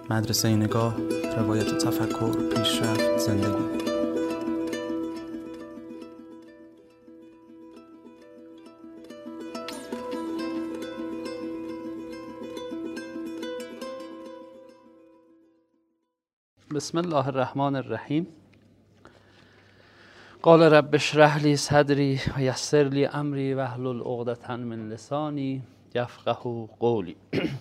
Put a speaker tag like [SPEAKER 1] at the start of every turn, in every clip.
[SPEAKER 1] مدرسه نگاه، روایت تفکر، پیشرفت، زندگی.
[SPEAKER 2] بسم الله الرحمن الرحیم. قال رب اشرح لی صدری و یسر لی امری واحلل عقدة من لسانی یفقهوا قولی.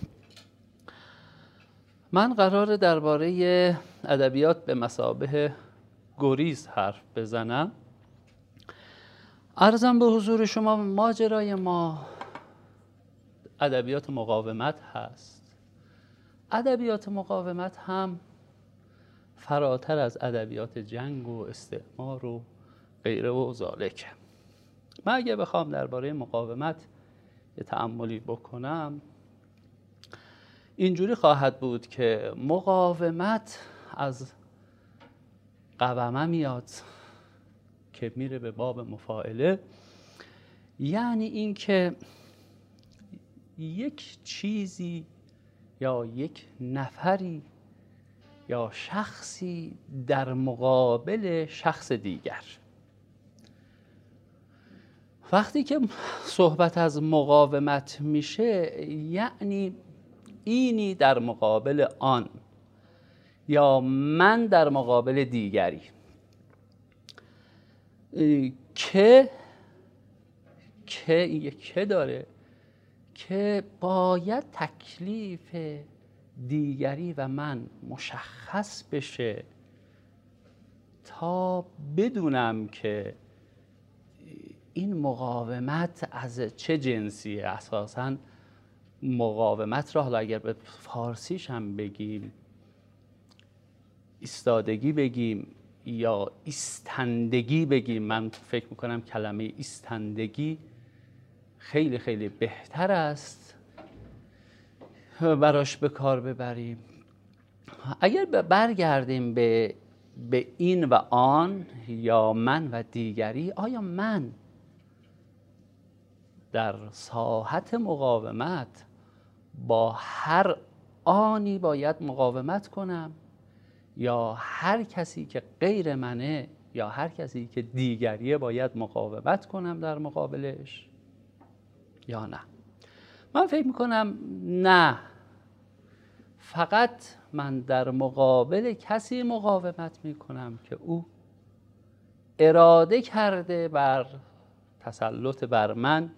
[SPEAKER 2] من قراره درباره ادبیات به مثابه گریز حرف بزنم. عرضم به حضور شما ماجرای ما ادبیات مقاومت هست. ادبیات مقاومت هم فراتر از ادبیات جنگ و استعمار و غیره و ذالک. من اگه بخوام درباره مقاومت یه تأملی بکنم، اینجوری خواهد بود که مقاومت از قومه میاد که میره به باب مفاعله، یعنی این که یک چیزی یا یک نفری یا شخصی در مقابل شخص دیگر. وقتی که صحبت از مقاومت میشه، یعنی اینی در مقابل آن یا من در مقابل دیگری که داره که باید تکلیف دیگری و من مشخص بشه تا بدونم که این مقاومت از چه جنسیه. اساساً مقاومت را حالا اگر به فارسیش هم بگیم ایستادگی بگیم یا ایستندگی بگیم، من فکر میکنم کلمه ایستندگی خیلی خیلی بهتر است براش به کار ببریم. اگر برگردیم به این و آن یا من و دیگری، آیا من در ساحت مقاومت با هر آنی باید مقاومت کنم یا هر کسی که غیر منه یا هر کسی که دیگریه باید مقاومت کنم در مقابلش یا نه؟ من فکر میکنم نه، فقط من در مقابل کسی مقاومت میکنم که او اراده کرده بر تسلط بر من.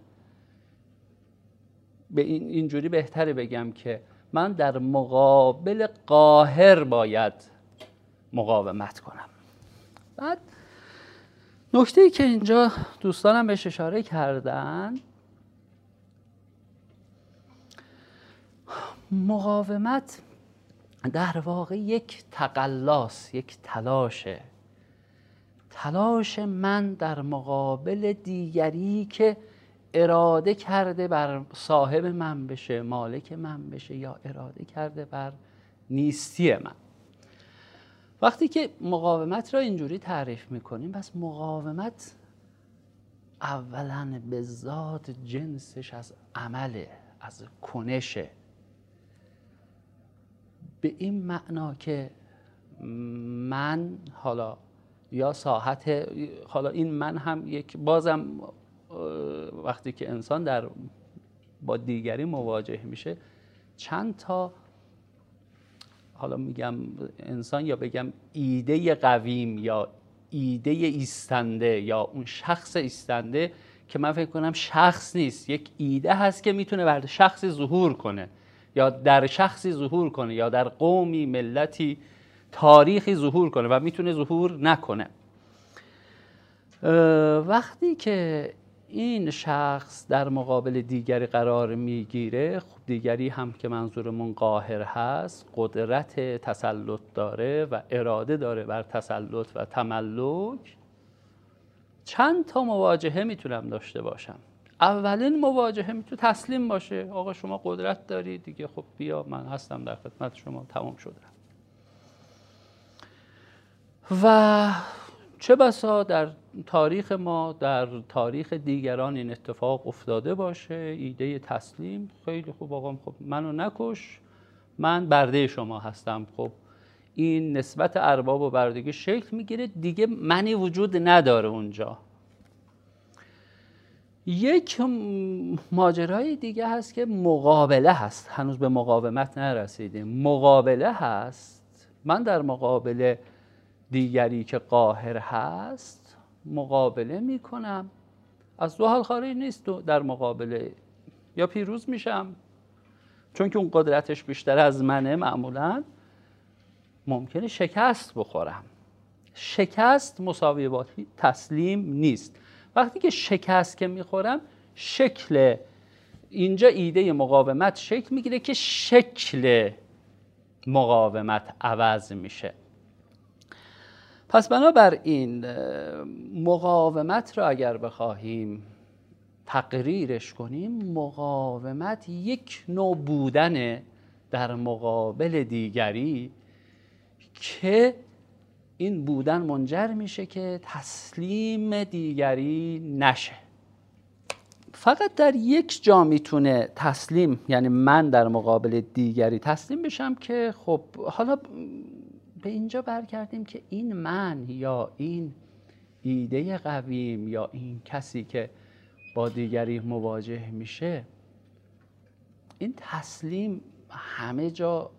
[SPEAKER 2] به اینجوری بهتره بگم که من در مقابل قاهر باید مقاومت کنم. بعد نکته‌ای که اینجا دوستانم بهش اشاره کردن، مقاومت در واقع یک تقلاست، یک تلاشه. تلاش من در مقابل دیگری که اراده کرده بر صاحب من بشه، مالک من بشه، یا اراده کرده بر نیستی من. وقتی که مقاومت را اینجوری تعریف میکنیم، پس مقاومت اولاً به ذات جنسش از عمله، از کنشه، به این معنا که من حالا یا ساحت، حالا این من هم یک بازم وقتی که انسان با دیگری مواجه میشه، چند تا حالا میگم انسان یا بگم ایده قویم یا ایده ایستنده یا اون شخص ایستنده، که من فکر کنم شخص نیست، یک ایده هست که میتونه بر شخصی ظهور کنه یا در شخصی ظهور کنه یا در قومی، ملتی، تاریخی ظهور کنه و میتونه ظهور نکنه. وقتی که این شخص در مقابل دیگری قرار میگیره، خب دیگری هم که منظورمون قاهر هست، قدرت تسلط داره و اراده داره بر تسلط و تملک، چند تا مواجهه میتونم داشته باشم. اولین مواجهه میتونه تسلیم باشه، آقا شما قدرت داری دیگه، خب بیا من هستم در خدمت شما، تمام شده. و چه بسا در تاریخ ما، در تاریخ دیگران این اتفاق افتاده باشه، ایده تسلیم، خیلی خوب آقا، خب منو نکش، من برده شما هستم. خب این نسبت ارباب و بردگی شکل میگیره، دیگه منی وجود نداره اونجا. یک ماجرای دیگه هست که مقابله هست، هنوز به مقاومت نرسیدیم. مقابله هست، من در مقابل دیگری که قاهر هست مقابله میکنم، از دو حال خارج نیست. در مقابله یا پیروز میشم چون که اون قدرتش بیشتر از منه، معمولا ممکنه شکست بخورم. شکست مساوی با تسلیم نیست. وقتی که شکست که میخورم، شکل اینجا ایده مقاومت شکل میگیره که شکل مقاومت عوض میشه. پس بنابراین مقاومت را اگر بخواهیم تقریرش کنیم، مقاومت یک نوع بودن در مقابل دیگری که این بودن منجر میشه که تسلیم دیگری نشه. فقط در یک جا میتونه تسلیم، یعنی من در مقابل دیگری تسلیم بشم که خب حالا به اینجا برگردیم که این من یا این ایده قویم یا این کسی که با دیگری مواجه میشه، این تسلیم همه جا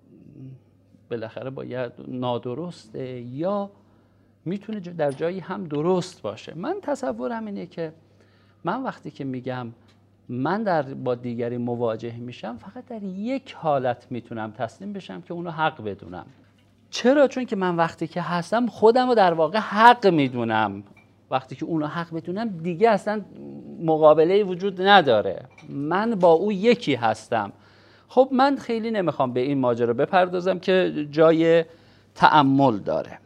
[SPEAKER 2] بالاخره باید نادرسته یا میتونه در جایی هم درست باشه. من تصورم اینه که من وقتی که میگم من با دیگری مواجه میشم، فقط در یک حالت میتونم تسلیم بشم که اونو حق بدونم. چرا؟ چون که من وقتی که هستم خودم رو در واقع حق میدونم. وقتی که اونو حق بدونم دیگه اصلا مقابله وجود نداره، من با او یکی هستم. خب من خیلی نمیخوام به این ماجرا بپردازم که جای تأمل داره.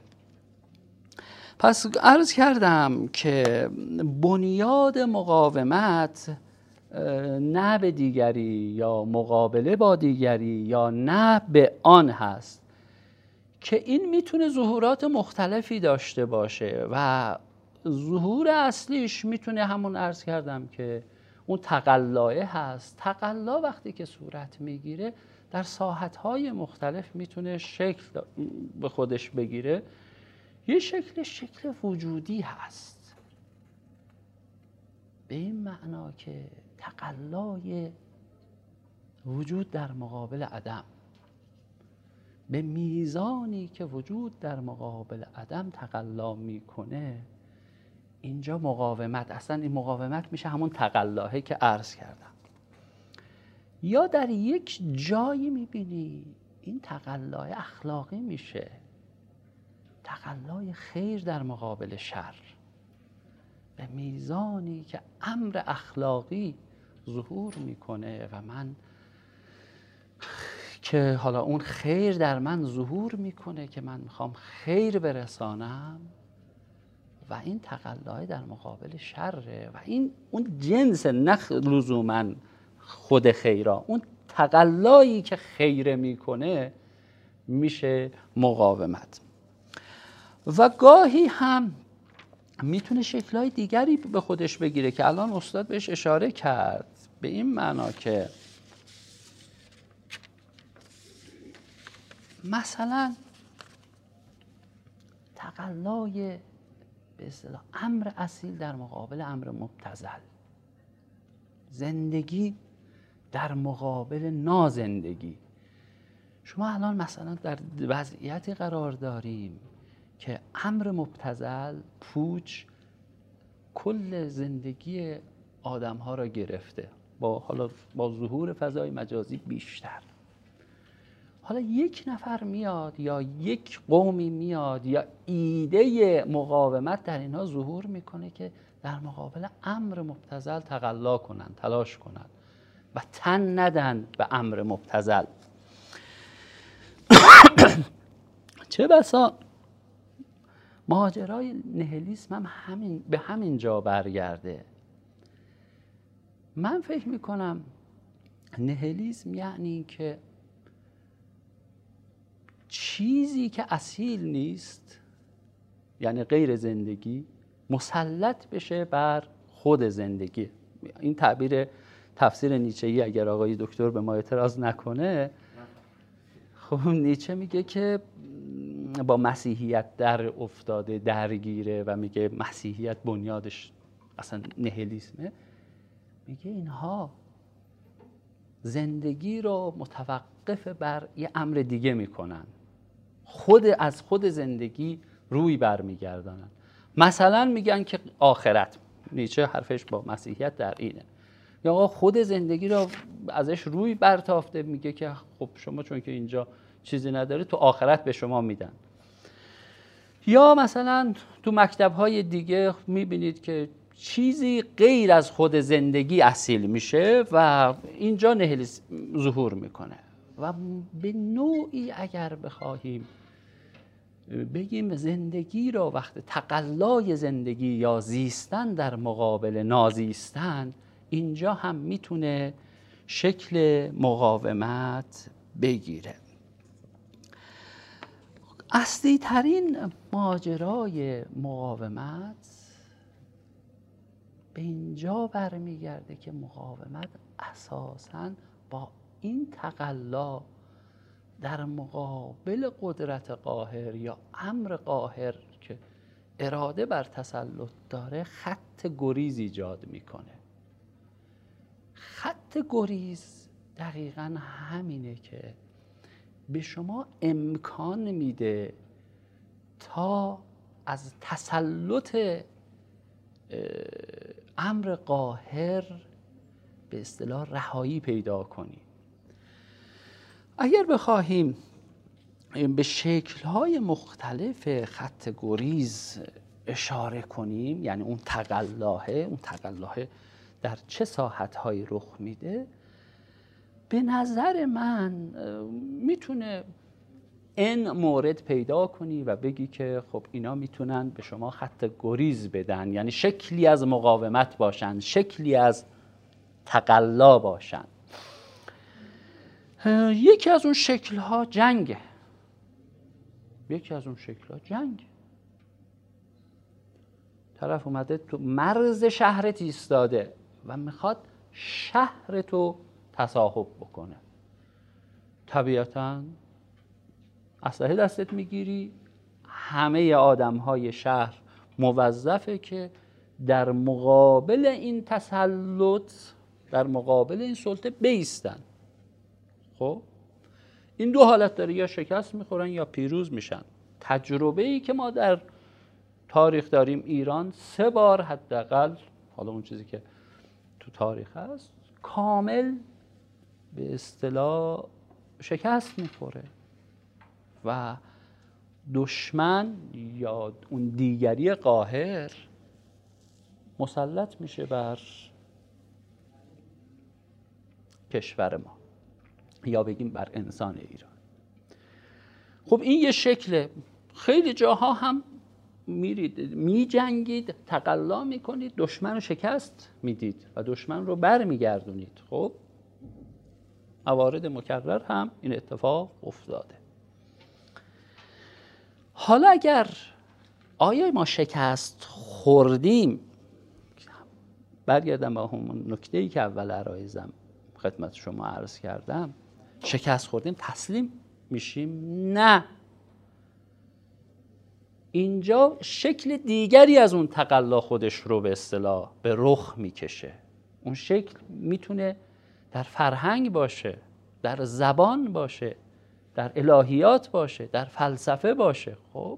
[SPEAKER 2] پس عرض کردم که بنیاد مقاومت نه به دیگری یا مقابله با دیگری یا نه به آن هست که این میتونه ظهورات مختلفی داشته باشه و ظهور اصلیش میتونه همون عرض کردم که اون تقلاه هست. تقلا وقتی که صورت میگیره در ساحت‌های مختلف میتونه شکل به خودش بگیره. یه شکل وجودی هست، به این معنا که تقلای وجود در مقابل عدم، به میزانی که وجود در مقابل عدم تقلا میکنه، اینجا مقاومت، اصلا این مقاومت میشه همون تقلاهه که عرض کردم. یا در یک جایی میبینی این تقلای اخلاقی میشه، تقلای خیر در مقابل شر، به میزانی که امر اخلاقی ظهور میکنه و من که حالا اون خیر در من ظهور میکنه که من میخوام خیر برسانم و این تقلای در مقابل شره و این اون جنس نه لزوماً خود خیرا، اون تقلایی که خیره میکنه میشه مقاومت. و گاهی هم میتونه شکل‌های دیگری به خودش بگیره که الان استاد بهش اشاره کرد، به این معنا که مثلا تقلای به اصطلاح امر اصیل در مقابل امر مبتذل، زندگی در مقابل نازندگی. شما الان مثلا در وضعیتی قرار داریم که امر مبتذل پوچ کل زندگی آدم ها را گرفته، با ظهور فضای مجازی بیشتر. حالا یک نفر میاد یا یک قومی میاد یا ایده مقاومت در اینها ظهور میکنه که در مقابل امر مبتذل تقلا کنن، تلاش کنن و تن ندن به امر مبتذل. چه بسا ماجرای نهلیسم هم به همین جا برگرده. من فکر میکنم نهلیسم یعنی که چیزی که اصیل نیست، یعنی غیر زندگی، مسلط بشه بر خود زندگی. این تعبیر تفسیر نیچه‌ای اگر آقای دکتر به ما اعتراض نکنه خب نیچه میگه که با مسیحیت در افتاده، درگیره و میگه مسیحیت بنیادش اصلا نهیلیسمه. میگه اینها زندگی رو متوقف بر یه امر دیگه میکنن، از خود زندگی روی برمیگردانن. مثلا میگن که آخرت، نیچه حرفش با مسیحیت در اینه، یا آقا خود زندگی رو ازش روی برتافته، میگه که خب شما چون که اینجا چیزی نداره تو آخرت به شما میدن. یا مثلا تو مکتب‌های دیگه میبینید که چیزی غیر از خود زندگی اصیل میشه و اینجا نهیلیسم ظهور میکنه. و به نوعی اگر بخواهیم بگیم زندگی رو وقت تقلای زندگی یا زیستن در مقابل نازیستن، اینجا هم میتونه شکل مقاومت بگیره. اصلی ترین ماجرای مقاومت به اینجا برمیگرده که مقاومت اساساً با این تقلا در مقابل قدرت قاهر یا امر قاهر که اراده بر تسلط داره خط گریز ایجاد میکنه. خط گریز دقیقاً همینه که به شما امکان میده تا از تسلط امر قاهر به اصطلاح رهایی پیدا کنید. اگر بخواهیم به شکل‌های مختلف خط گریز اشاره کنیم، یعنی اون تقلاه در چه ساحت‌هایی رخ میده، به نظر من میتونه این مورد پیدا کنی و بگی که خب اینا میتونن به شما خط گریز بدن، یعنی شکلی از مقاومت باشن، شکلی از تقلا باشن. یکی از اون شکل‌ها جنگه. طرف اومده تو مرز شهرت ایستاده و میخواد شهرتو تصاحب بکنه. طبیعتاً اسلحه دستت میگیری، همه آدم‌های شهر موظفه که در مقابل این تسلط، در مقابل این سلطه بایستن. خب این دو حالت داره، یا شکست میخورن یا پیروز میشن. تجربه‌ای که ما در تاریخ داریم، ایران 3 بار حداقل، حالا اون چیزی که تو تاریخ هست، کامل به اصطلاح شکست میخوره و دشمن یا اون دیگری قاهر مسلط میشه بر کشور ما، یا بگیم بر انسان ایران. خب این یه شکله. خیلی جاها هم میرید میجنگید، تقلا میکنید، دشمن رو شکست میدید و دشمن رو بر میگردونید. خب موارد مکرر هم این اتفاق افتاده. حالا اگر آیا ما شکست خوردیم، برگردم با همون نکته‌ای که اول عرایزم خدمت شما عرض کردم، شکست خوردیم تسلیم میشیم؟ نه، اینجا شکل دیگری از اون تقلا خودش رو به اصطلاح به رخ میکشه. اون شکل میتونه در فرهنگ باشه، در زبان باشه، در الهیات باشه، در فلسفه باشه. خب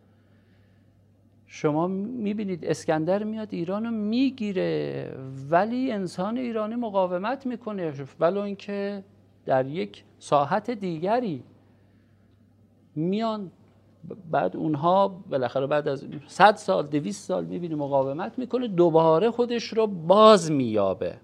[SPEAKER 2] شما میبینید اسکندر میاد ایرانو میگیره، ولی انسان ایرانی مقاومت میکنه، ولو اینکه در یک ساحت دیگری میان. بعد اونها بالاخره بعد از 100 سال 200 سال میبینی مقاومت میکنه، دوباره خودش رو باز مییابه.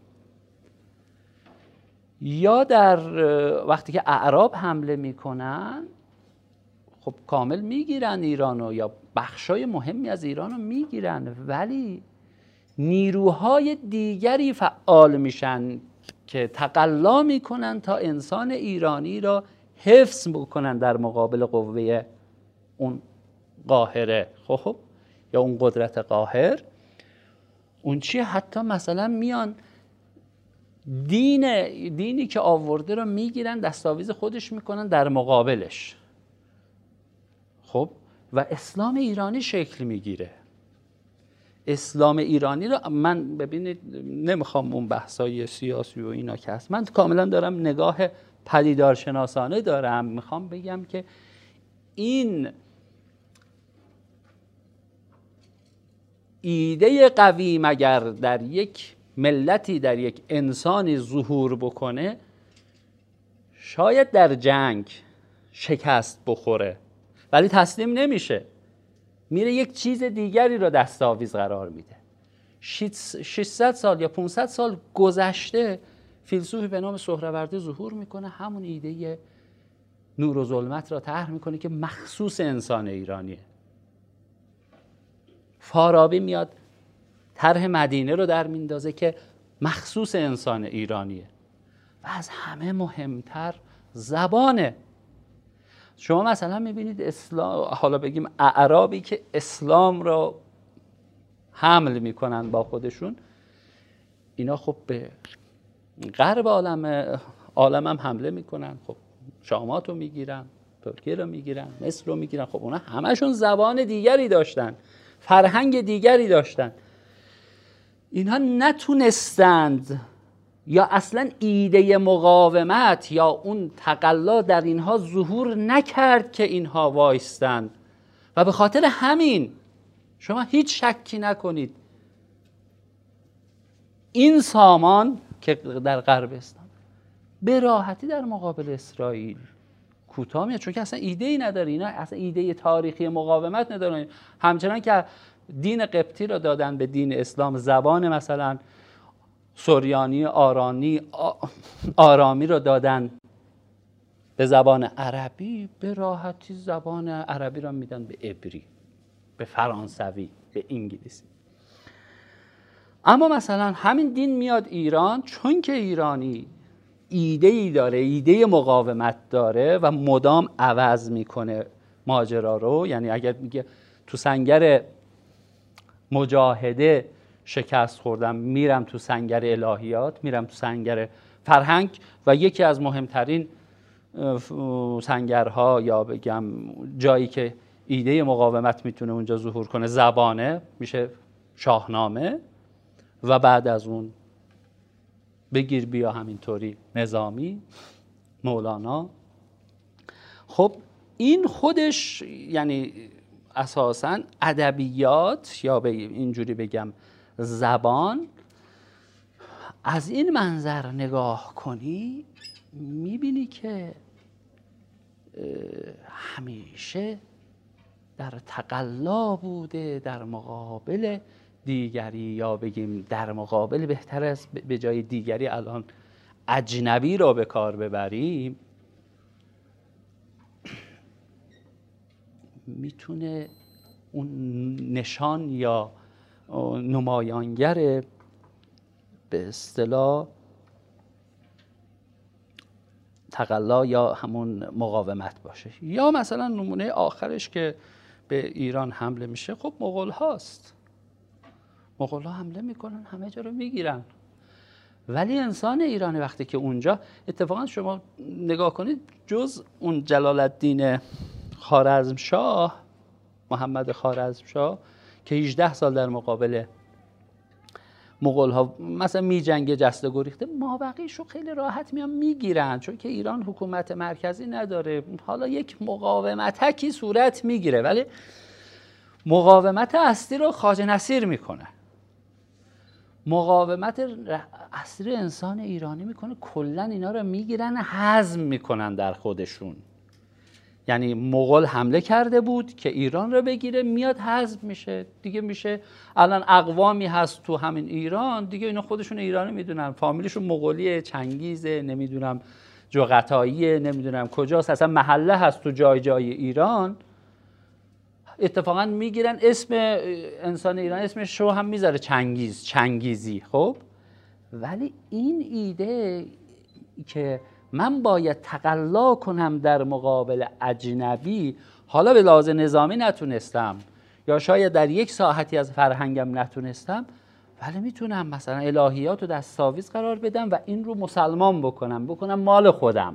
[SPEAKER 2] یا در وقتی که اعراب حمله میکنن، خب کامل میگیرن ایرانو یا بخشای مهمی از ایرانو میگیرن، ولی نیروهای دیگری فعال میشن که تقلا میکنن تا انسان ایرانی را حفظ بکنن در مقابل قوه اون قاهره. خب یا اون قدرت قاهر. اون چیه؟ حتی مثلا میان دینی که آورده رو میگیرن دستاویز خودش میکنن در مقابلش. خب و اسلام ایرانی شکل میگیره. اسلام ایرانی رو من ببینید نمیخوام اون بحثای سیاسی و اینا که هست، من کاملا دارم نگاه پدیدارشناسانه دارم، میخوام بگم که این ایده قوی مگر در یک ملتی، در یک انسانی ظهور بکنه، شاید در جنگ شکست بخوره ولی تسلیم نمیشه، میره یک چیز دیگری رو دستاویز قرار میده. 600 سال یا 500 سال گذشته فیلسوفی به نام سهروردی ظهور میکنه، همون ایده نور و ظلمت را طرح میکنه که مخصوص انسان ایرانیه. فارابی میاد طرح مدینه رو در میندازه که مخصوص انسان ایرانیه. و از همه مهمتر زبانه. شما مثلا میبینید اسلام، حالا بگیم اعرابی که اسلام رو حمل میکنن با خودشون، اینا خب به غرب عالم هم حمله میکنن، خب شامات رو میگیرن، ترکیه رو میگیرن، مصر رو میگیرن، خب اونا همشون زبان دیگری داشتن، فرهنگ دیگری داشتن. اینها نتونستند یا اصلا ایده مقاومت یا اون تقلا در اینها ظهور نکرد که اینها وایستند. و به خاطر همین شما هیچ شکی نکنید این سامان که در غرب اسلام به راحتی در مقابل اسرائیل کوتاه میاد، چون که اصلا ایده ای نداره، اینا اصلا ایده تاریخی مقاومت ندارن. همچنان که دین قبطی رو دادن به دین اسلام، زبان مثلا سوریانی، آرامی رو دادن به زبان عربی، به راحتی زبان عربی رو میدن به عبری، به فرانسوی، به انگلیسی. اما مثلا همین دین میاد ایران، چون که ایرانی ایده‌ای داره، ایده مقاومت داره و مدام عوض میکنه ماجرا رو. یعنی اگر میگه تو سنگر مجاهده شکست خوردم، میرم تو سنگر الهیات، میرم تو سنگر فرهنگ و یکی از مهمترین سنگرها یا بگم جایی که ایده مقاومت میتونه اونجا ظهور کنه زبانه، میشه شاهنامه و بعد از اون بگیر بیا همینطوری نظامی، مولانا. خب این خودش یعنی اساساً ادبیات یا اینجوری بگم زبان، از این منظر نگاه کنی میبینی که همیشه در تقلا بوده در مقابل دیگری، یا بگیم در مقابل، بهتر است به جای دیگری الان اجنبی رو به کار ببریم، میتونه اون نشان یا نمایانگر به اصطلاح تقلا یا همون مقاومت باشه. یا مثلا نمونه آخرش که به ایران حمله میشه، خب مغول هاست. مغول ها حمله میکنن، همه جا رو میگیرن، ولی انسان ایرانی وقتی که اونجا، اتفاقا شما نگاه کنید، جز اون جلال الدین خوارزمشاه، محمد خوارزمشاه که 18 سال در مقابل مغول ها مثلا می جنگه، جسته گریخته، مابقیش رو خیلی راحت میان میگیرن، چون که ایران حکومت مرکزی نداره. حالا یک مقاومتکی صورت میگیره ولی مقاومت اصلی رو خواجه نصیر میکنه، مقاومت اصلی انسان ایرانی میکنه، کلا اینا رو میگیرن، هضم میکنن در خودشون. یعنی مغول حمله کرده بود که ایران رو بگیره، میاد حذف میشه دیگه. میشه الان اقوامی هست تو همین ایران دیگه، اینا خودشون ایرانی میدونن، فامیلشون مغولیه، چنگیزه، نمیدونم جغتاییه، نمیدونم کجاست، اصلا محله هست تو جای جای ایران. اتفاقا میگیرن اسم انسان ایران، اسمش رو هم میذاره چنگیزی. خب ولی این ایده که من باید تقلا کنم در مقابل اجنبی، حالا به لحاظ نظامی نتونستم یا شاید در یک ساحتی از فرهنگم نتونستم، ولی میتونم مثلا الهیات رو دستاویز قرار بدم و این رو مسلمان بکنم مال خودم.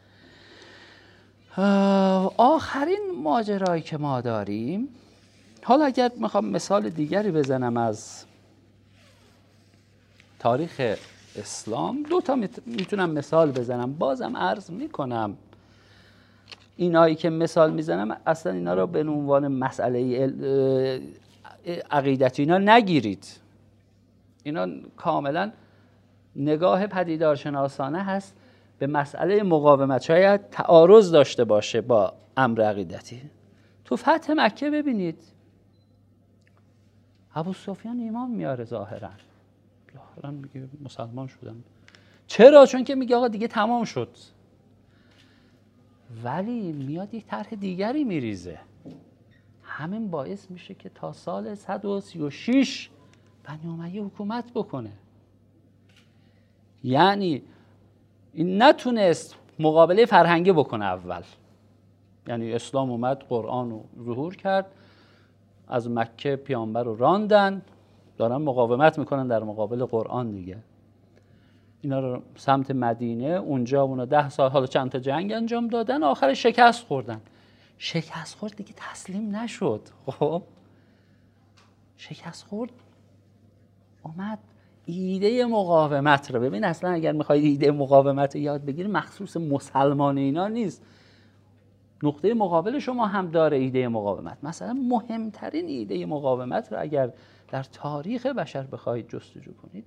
[SPEAKER 2] آخرین ماجرایی که ما داریم، حالا اگر میخوام مثال دیگری بزنم از تاریخ اسلام، 2 تا میتونم مثال بزنم. بازم عرض میکنم اینایی که مثال میزنم اصلا اینا رو به عنوان مسئله عقیدتی اینا نگیرید. اینا کاملا نگاه پدیدارشناسانه هست به مسئله مقاومت. شاید تعارض داشته باشه با امر عقیدتی. تو فتح مکه ببینید ابوسفیان ایمان میاره ظاهرا میگه مسلمان شدم. چرا؟ چون که میگه آقا دیگه تمام شد. ولی میاد یک طرح دیگری میریزه. همین باعث میشه که تا سال 136 بنی امیه حکومت بکنه. یعنی این نتونست مقابله فرهنگی بکنه اول. یعنی اسلام اومد، قرآن رو ظهور کرد، از مکه پیامبر رو راندن، دارن مقاومت میکنن در مقابل قرآن دیگه. اینا رو سمت مدینه، اونجا اونا 10 سال حالا چند تا جنگ انجام دادن، آخر شکست خوردن. شکست خورد دیگه تسلیم نشد. خب شکست خورد، اومد ایده مقاومت رو ببین. اصلا اگر میخواید ایده مقاومت رو یاد بگیرید مخصوص مسلمان اینا نیست، نقطه مقابل شما هم داره ایده مقاومت. مثلا مهمترین ایده مقاومت رو اگر در تاریخ بشر بخواید جستجو کنید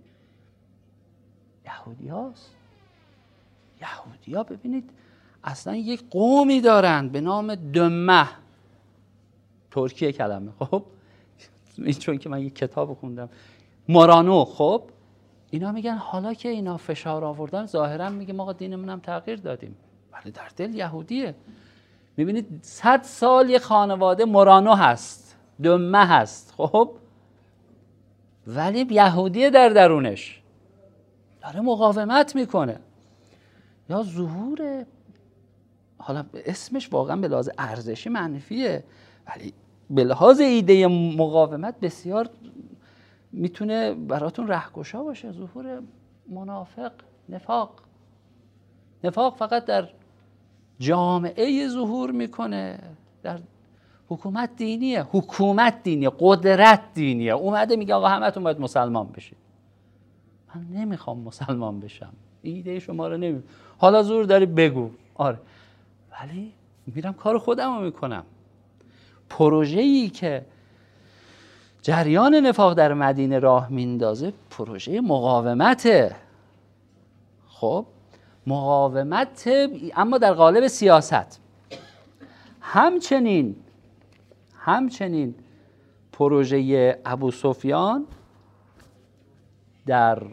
[SPEAKER 2] یهودی هاست. یهودی ها ببینید اصلا یک قومی دارند به نام دمه، ترکیه کلمه. خب این چون که من یک کتاب خوندم مورانو. خب اینا میگن حالا که اینا فشار آوردن ظاهرا میگه ما دینمون هم تغییر دادیم، ولی در دل یهودیه. میبینید 100 سال یه خانواده مورانو هست، دمه هست، خب ولی یهودیه در درونش داره مقاومت میکنه. یا ظهور، حالا اسمش واقعا به لحاظ ارزشی منفیه ولی به لحاظ ایده مقاومت بسیار میتونه براتون رهگشا باشه. ظهور منافق، نفاق فقط در جامعه ظهور میکنه، در حکومت دینیه، قدرت دینیه. اومده میگه آقا همتون باید مسلمان بشید. من نمیخوام مسلمان بشم، ایده شما رو نمیخوام. حالا زور داری بگو، آره، ولی میرم کار خودم رو میکنم. پروژه‌ای که جریان نفاق در مدینه راه میندازه پروژه مقاومته. خب مقاومت، اما در قالب سیاست. همچنین پروژه ابوسفیان در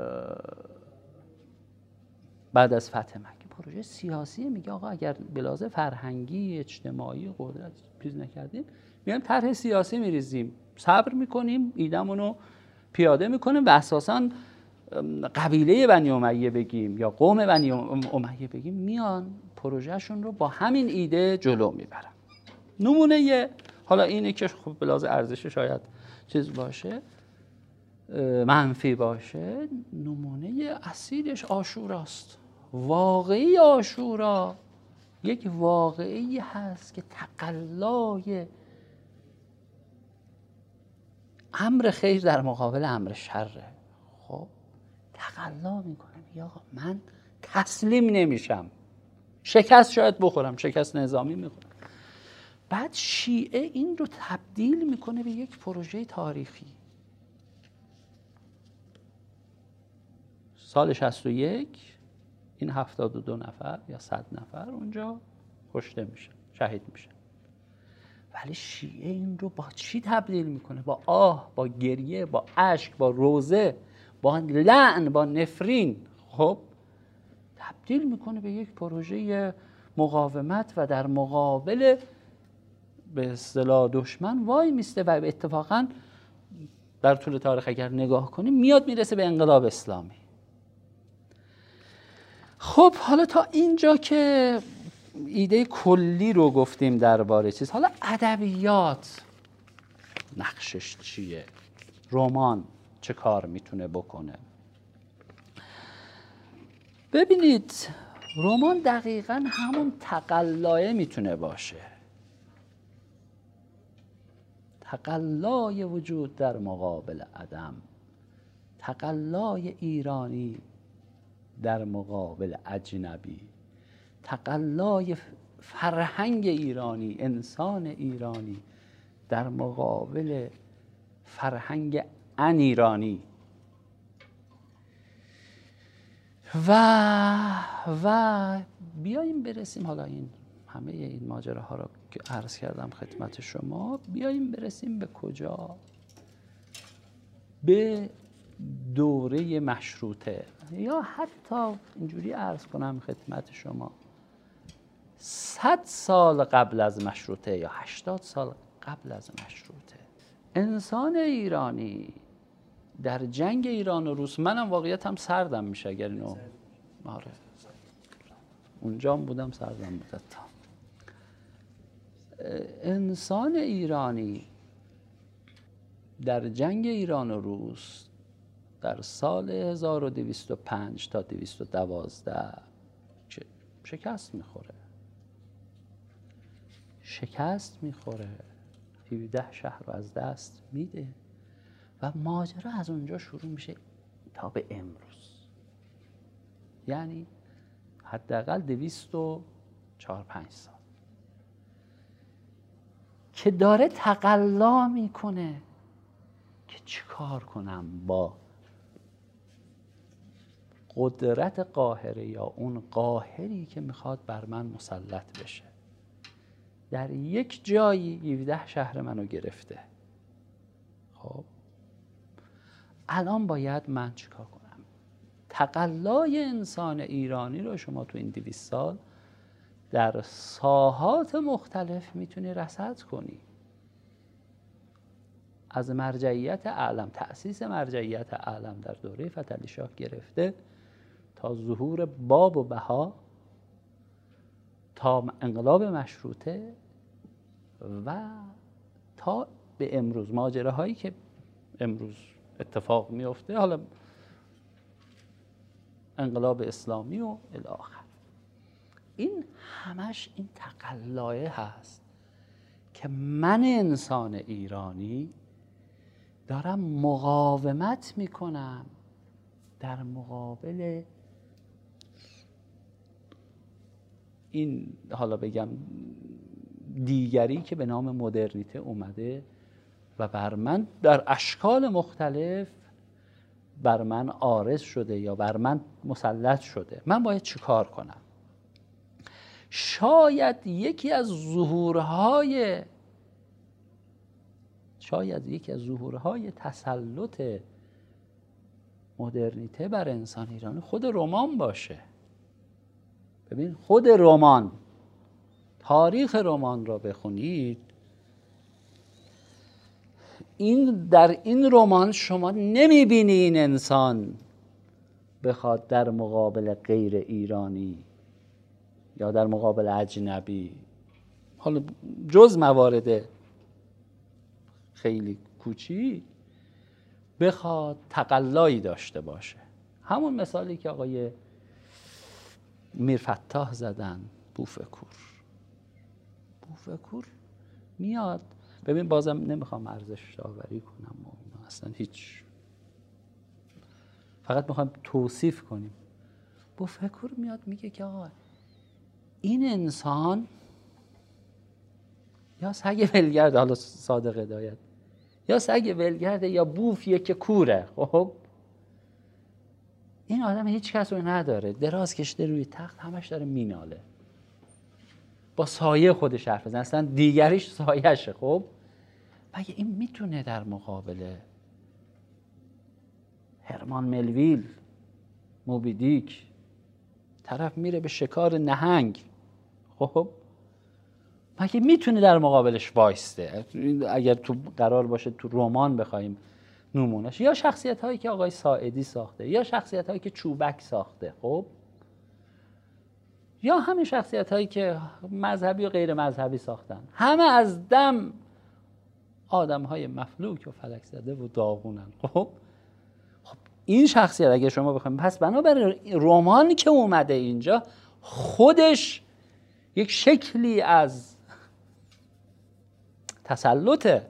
[SPEAKER 2] بعد از فتح مکه پروژه سیاسی. میگه آقا اگر به لحاظ فرهنگی، اجتماعی قدرت پیش نکردیم، میایم طرح سیاسی میریزیم، صبر میکنیم، ایدمون رو پیاده میکنیم و اساساً قبیله بنی امیه بگیم یا قوم بنی امیه بگیم، میان پروژهشون رو با همین ایده جلو میبرن. نمونه حالا اینه که خب به لحاظ ارزش شاید چیز باشه، منفی باشه، نمونه اصیلش عاشوراست. واقعی عاشورا یک واقعی هست که تقلای امر خیر در مقابل امر شره. خب تقلا میکنه، یا من تسلیم نمیشم، شکست شاید بخورم، شکست نظامی میخورم. بعد شیعه این رو تبدیل میکنه به یک پروژه تاریخی. سال 61 این 72 نفر یا 100 نفر اونجا کشته میشن، شهید میشن. ولی شیعه این رو با چی تبدیل میکنه؟ با آه، با گریه، با اشک، با روزه، با لعن، با نفرین. خب تبدیل میکنه به یک پروژه مقاومت و در مقابل به اصطلاح دشمن وای میسته و اتفاقا در طول تاریخ اگر نگاه کنیم میاد میرسه به انقلاب اسلامی. خب حالا تا اینجا که ایده کلی رو گفتیم درباره چیز، حالا ادبیات نقشش چیه؟ رمان چه کار میتونه بکنه. ببینید رمان دقیقاً همون تقلایه میتونه باشه، تقلای وجود در مقابل عدم، تقلای ایرانی در مقابل اجنبی، تقلای فرهنگ ایرانی، انسان ایرانی در مقابل فرهنگ ان ایرانی و بیاییم برسیم، حالا این همه این ماجراها رو که عرض کردم خدمت شما، بیاییم برسیم به کجا؟ به دوره مشروطه، یا حتی اینجوری عرض کنم خدمت شما 100 سال قبل از مشروطه یا 80 سال قبل از مشروطه. انسان ایرانی در جنگ ایران و روس، منم واقعیت هم سردم میشه اگر اینو آره اونجا بودم سردم بوده تا انسان ایرانی در جنگ ایران و روس در سال 1205 تا 212 شکست میخوره 17 شهر رو از دست میده و ماجرا از اونجا شروع میشه تا به امروز، یعنی حداقل 204-5 سال که داره تقلا میکنه که چیکار کنم با قدرت قاهره یا اون قاهری که میخواد بر من مسلط بشه. در یک جایی 17 شهر منو گرفته، خب الان باید من چیکار کنم؟ تقلای انسان ایرانی رو شما تو این 200 سال در ساحات مختلف میتونی رصد کنی. از مرجعیت اعلم، تأسیس مرجعیت اعلم در دوره فتحعلی شاه گرفته تا ظهور باب و بها، تا انقلاب مشروطه و تا به امروز، ماجراهایی که امروز اتفاق میفته، حالا انقلاب اسلامی و الی آخر. این همش این تقلایه هست که من انسان ایرانی دارم مقاومت میکنم در مقابل این، حالا بگم دیگری که به نام مدرنیته اومده و بر من در اشکال مختلف بر من عارض شده یا بر من مسلط شده. من باید چی کار کنم؟ شاید یکی از ظهورهای تسلط مدرنیته بر انسان ایرانی خود رمان باشه. ببین خود رمان، تاریخ رمان را بخونید، در این رمان شما نمیبینی این انسان بخواد در مقابل غیر ایرانی یا در مقابل اجنبی، حالا جز موارد خیلی کوچیک، بخواد تقلایی داشته باشه. همون مثالی که آقای میرفتاح زدن، بوفکور میاد. ببین بازم نمیخوام ارزش داوری کنم و اینا، اصلا هیچ، فقط میخوام توصیف کنیم. بوفکور میاد میگه که آقا این انسان یا سگ ولگرده، حالا صادق هدایت، یا سگ ولگرده یا بوفیه که کوره. خب این آدم هیچ کس رو نداره، دراز کشته روی تخت، همش داره میناله، با سایه خودش حرف بزنه، اصلا دیگریش سایه‌شه. خب مگه این میتونه در مقابل هرمان ملویل، موبی دیک، طرف میره به شکار نهنگ، خب مگه میتونه در مقابلش وایسته؟ اگر تو قرار باشه تو رمان بخوایم نمونش، یا شخصیت هایی که آقای ساعدی ساخته، یا شخصیت هایی که چوبک ساخته، خب یا همین شخصیت هایی که مذهبی و غیر مذهبی ساختن، همه از دم آدم های مفلوک و فلک زده و داغونن. خب این شخصیت اگه شما بخواید، پس بنابراین رمان که اومده اینجا خودش یک شکلی از تسلطه.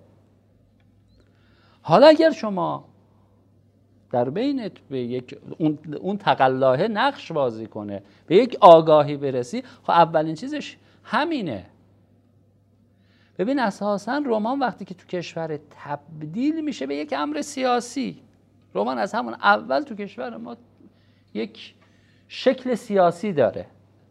[SPEAKER 2] حالا اگر شما در بینت به یک اون تقلاه نقش بازی کنه، به یک آگاهی برسی، خب اولین چیزش همینه. ببین اساساً رمان وقتی که تو کشور تبدیل میشه به یک امر سیاسی، رمان از همون اول تو کشور ما یک شکل سیاسی داره.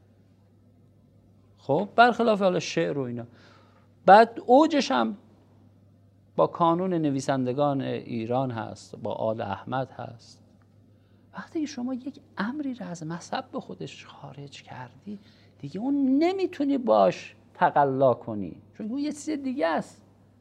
[SPEAKER 2] خب برخلاف حالا شعر و اینا. بعد اوجش هم با کانون نویسندگان ایران هست، با آل احمد هست. وقتی شما یک امری را از مذهب به خودش خارج کردی، دیگه اون نمیتونی باش تقلا کنی، چون اون یه چیز دیگه است.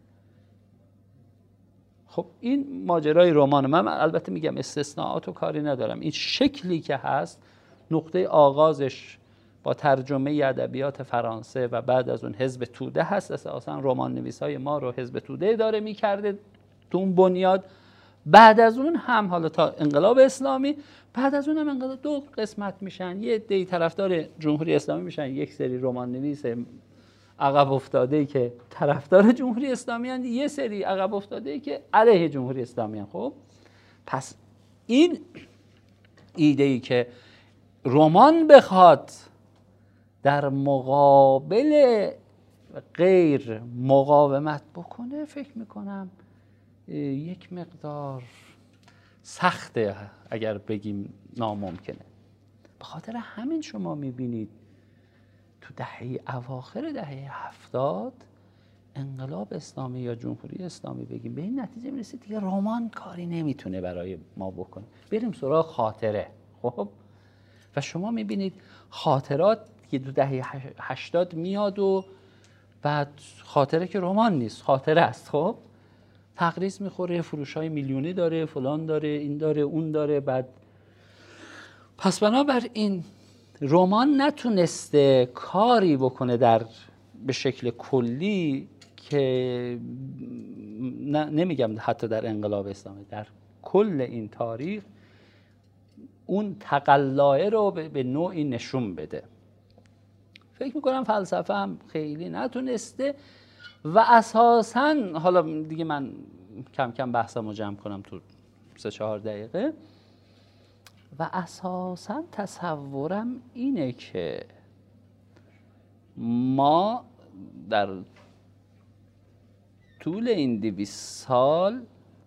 [SPEAKER 2] خب این ماجرای رمان من البته میگم استثناءات و کاری ندارم. این شکلی که هست، نقطه آغازش با ترجمه ادبیات فرانسه و بعد از اون حزب توده هست. اساساً رمان نویسای ما رو حزب توده داره میکرده تو اون بنیاد. بعد از اون هم حالا تا انقلاب اسلامی، بعد از اون هم انقلاب دو قسمت میشن. یه عده طرفدار جمهوری اسلامی میشن، یک سری رمان نویس عقب افتاده‌ای که طرفدار جمهوری اسلامی هستند، یه سری عقب افتاده‌ای که علیه جمهوری اسلامی هستند. خب پس این ایده‌ای که رمان بخواد در مقابل غیر مقاومت بکنه، فکر میکنم یک مقدار سخته، اگر بگیم ناممکنه. به خاطر همین شما میبینید تو دهه اواخر دهه 70 انقلاب اسلامی یا جمهوری اسلامی بگیم به این نتیجه میرسید دیگه رمان کاری نمیتونه برای ما بکنه، بریم سراغ خاطره. خب و شما میبینید خاطرات که دو دهه 80 میاد و بعد خاطره که رمان نیست، خاطره است. خب تقریض میخوره، فروش‌های میلیونی داره، فلان داره، این داره، اون داره. بعد پس بنابراین رمان نتونسته کاری بکنه به شکل کلی، که نمیگم حتی در انقلاب اسلامی، در کل این تاریخ اون تقلایه رو به نوعی نشون بده. فکر میکنم فلسفه هم خیلی نتونسته. و اساساً حالا دیگه من کم کم بحثم رو جمع کنم تو 3-4 دقیقه. و اساساً تصورم اینه که ما در طول این 200 سال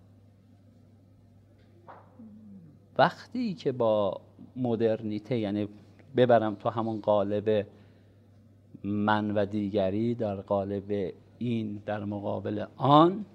[SPEAKER 2] وقتی که با مدرنیته، یعنی ببرم تو همون قالب من و دیگری، در قالب این در مقابل آن،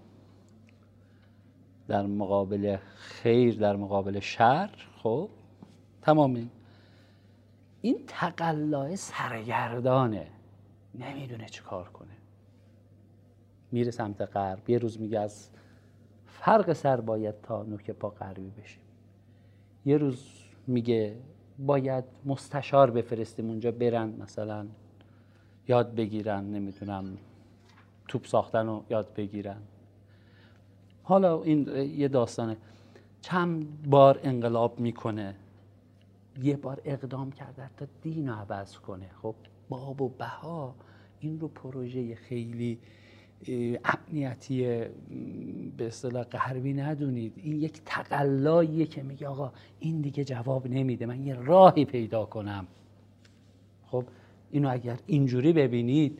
[SPEAKER 2] در مقابل خیر در مقابل شر، خب تمام این تقلای سرگردانه، نمیدونه چه کار کنه، میره سمت غرب. یه روز میگه از فرق سر باید تا نوک پا غربی بشیم، یه روز میگه باید مستشار بفرستیم اونجا برن مثلا یاد بگیرن، نمیدونم توپ ساختن رو یاد بگیرن. حالا این یه داستانه. چند بار انقلاب میکنه، یه بار اقدام کرده تا دین رو عوض کنه. خب باب و بها این رو پروژه خیلی امنیتی به اصطلاح غربی ندونید. این یک تقلاییه که میگه آقا این دیگه جواب نمیده، من یه راهی پیدا کنم. خب اینو اگر اینجوری ببینید،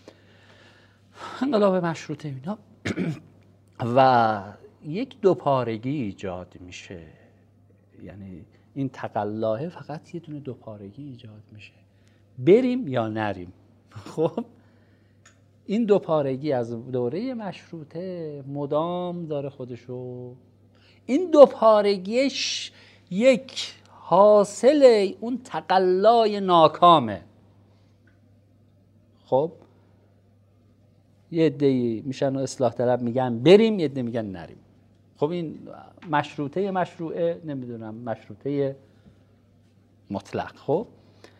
[SPEAKER 2] انقلاب مشروطه اینا و یک دوپارگی ایجاد میشه. یعنی این تقلاه فقط یه دونه دوپارگی ایجاد میشه، بریم یا نریم. خب این دوپارگی از دوره مشروطه مدام داره خودشو، این دوپارگیش یک حاصل اون تقلای ناکامه. خب یه عده‌ای میشن و اصلاح طلب میگن بریم، یه عده میگن نریم. خب این مشروعه نمیدونم مشروطه مطلق. خب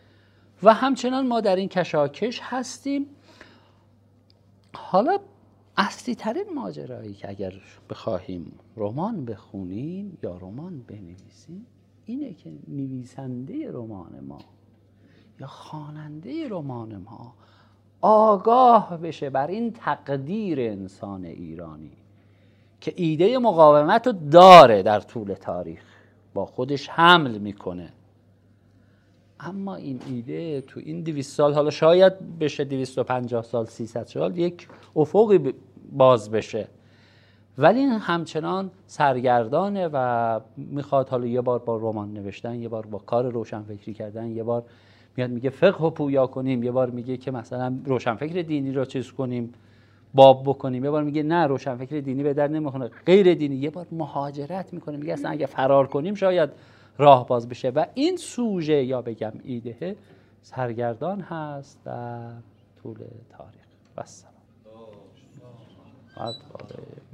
[SPEAKER 2] و همچنان ما در این کشاکش هستیم. حالا اصلی ترین ماجرایی که اگر بخواهیم رمان بخونیم یا رمان بنویسیم اینه که نویسنده رمان ما یا خواننده رمان ما آگاه بشه بر این تقدیر انسان ایرانی که ایده مقاومت رو داره، در طول تاریخ با خودش حمل میکنه، اما این ایده تو این 200 سال، حالا شاید بشه 250 سال 300 سال یک افقی باز بشه، ولی همچنان سرگردانه و میخواد حالا یه بار با رمان نوشتن، یه بار با کار روشنفکری کردن، یه بار میاد میگه فقه رو پویا کنیم، یه بار میگه که مثلا روشنفکر دینی رو چیز کنیم، باب بکنیم، یه بار میگه نه روشنفکر دینی به در نمیخونه، غیر دینی، یه بار مهاجرت میکنه، میگه اصلا اگه فرار کنیم شاید راه باز بشه. و این سوژه یا بگم ایده سرگردان هست در طول تاریخ. و السلام.